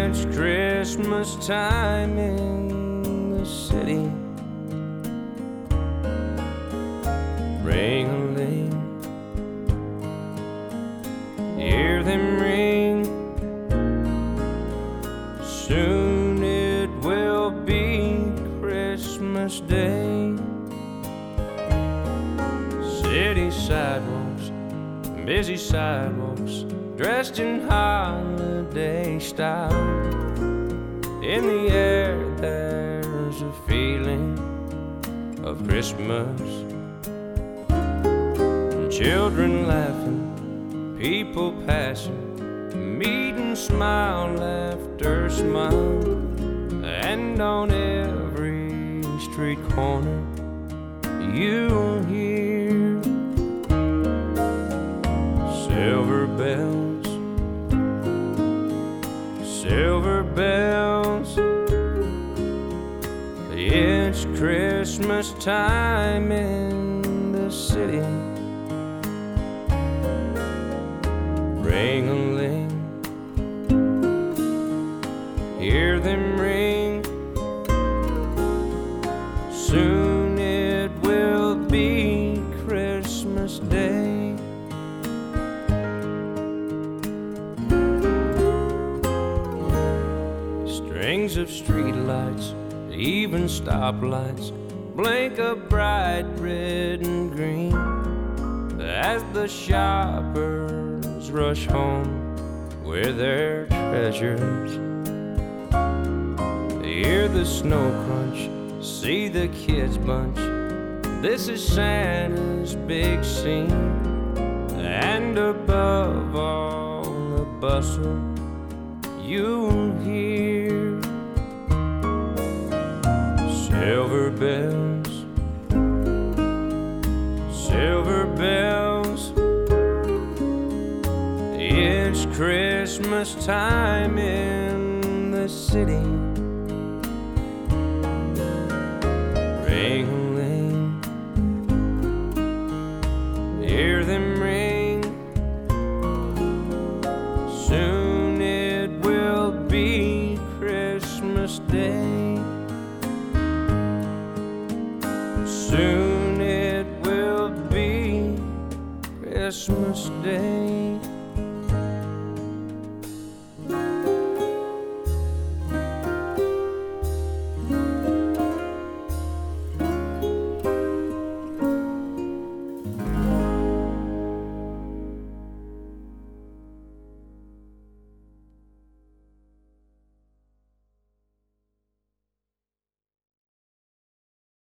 It's Christmas time in the city. Ring-a-ling, hear them ring. Soon it will be Christmas Day. City sidewalks, busy sidewalks, dressed in holiday style. In the air there's a feeling of Christmas. Children laughing, people passing, meet and smile, laughter, smile. And on every street corner you'll hear silver bells, silver bells. It's Christmas time in the city. Ring-a-ling, hear them ring. Soon it will be Christmas Day. Strings of streetlights, even stoplights, blink a bright red and green as the shoppers rush home with their treasures. Hear the snow crunch, see the kids bunch. This is Santa's big scene. And above all the bustle you'll hear silver bells, silver bells. It's Christmas time in the city. Ring-a-ling, hear them ring. Soon it will be Christmas Day. Soon it will be Christmas Day.